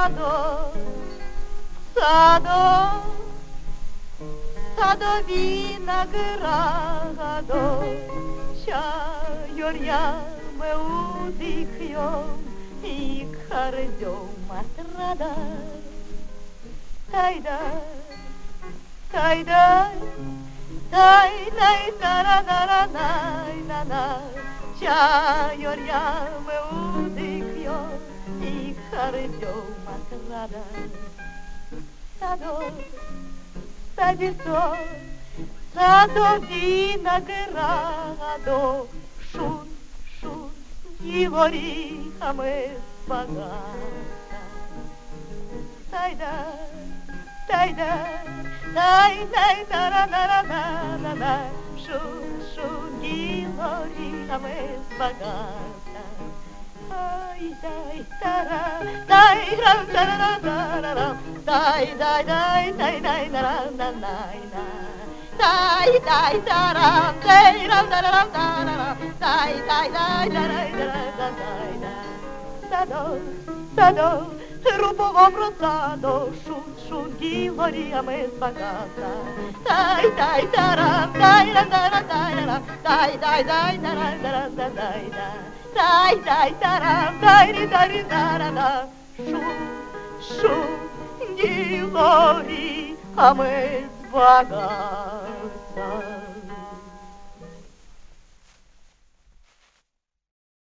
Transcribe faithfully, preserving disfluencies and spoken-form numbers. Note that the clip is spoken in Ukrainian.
садок, садок, садові наградок, чайорями удихьем и кардем отрада. Тай-дай, тай-дай, тай-дай, тара-нара-най-на-най, чайорями удихьем и кардем отрада. Садок, садисок, садові наградок, шун, шун, і горіхами багата. Тай-дай, тай-дай, тай-дай, тара-нара-на-на-най, шун, шун, і горіхами багата. Ай-дай, тара, дай-рам, тара-ра-ра-рам, дай-дай-дай, дай-дай-на-ра-на-най-на. Дай-дай-тарам, дай-рам-тарарам-тарарам, дай-дай-дай-дай-дай-дай-дай-дай. Садок, садок, руповом розсадок, шун-шун, гілоріями збагата. Дай-дай-тарам, дай-рам-тарам-тарарам, дай-дай-дай-тарам-тарам-дай-дай. Дай-дай-тарам, дай-рі-дай-рі-тарарам, шун-шун, гілоріями збагата.